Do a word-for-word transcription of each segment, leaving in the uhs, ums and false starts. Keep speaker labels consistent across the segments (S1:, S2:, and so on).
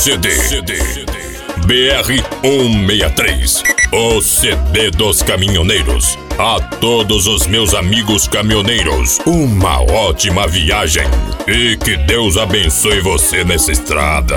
S1: C D. B R cento e sessenta e três. O C D dos caminhoneiros. A todos os meus amigos caminhoneiros, uma ótima viagem. E que Deus abençoe você nessa estrada.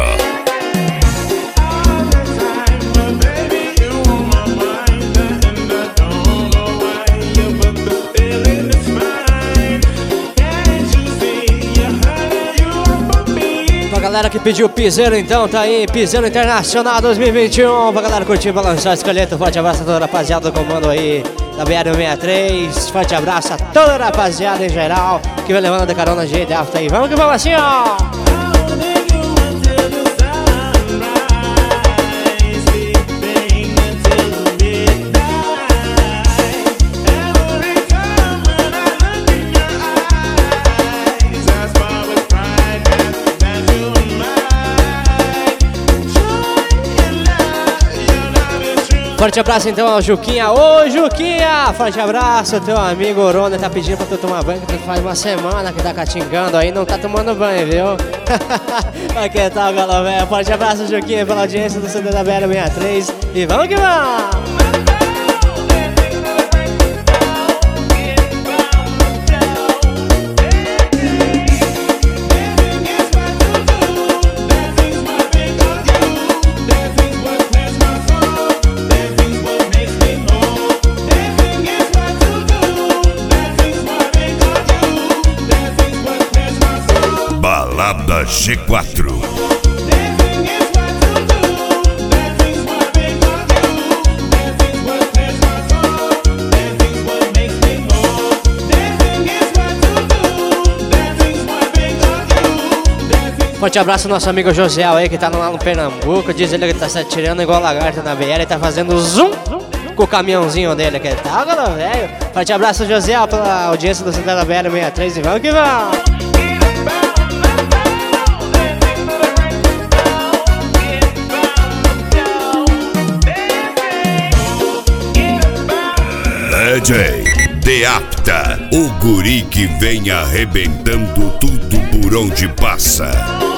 S2: Galera que pediu piseiro, então tá aí, piseiro internacional dois mil e vinte e um. Pra galera curtir, balançar a escaleta. Forte abraço a toda a rapaziada do comando aí da B R cento e sessenta e três. Forte abraço a toda a rapaziada em geral que vai levando a carona de afta aí. Vamos que vamos assim, ó. Forte abraço então ao Juquinha. Ô Juquinha, forte abraço. Teu amigo Orona tá pedindo pra tu tomar banho, que faz uma semana que tá catingando aí, não tá tomando banho, viu? Mas que tal, galera, velho? Forte abraço, Juquinha, pela audiência do C D da B R cento e sessenta e três. E vamos que vamos!
S1: Balada G quatro.
S2: Forte abraço ao nosso amigo Josiel aí que tá lá no Pernambuco. Diz ele que tá se atirando igual lagarto na B R e tá fazendo zoom com o caminhãozinho dele. Que tal, galera, velho? Forte abraço, Josiel, pela audiência do C D da B R cento e sessenta e três. E vamos que vamos!
S1: D J Deapta, o guri que vem arrebentando tudo por onde passa.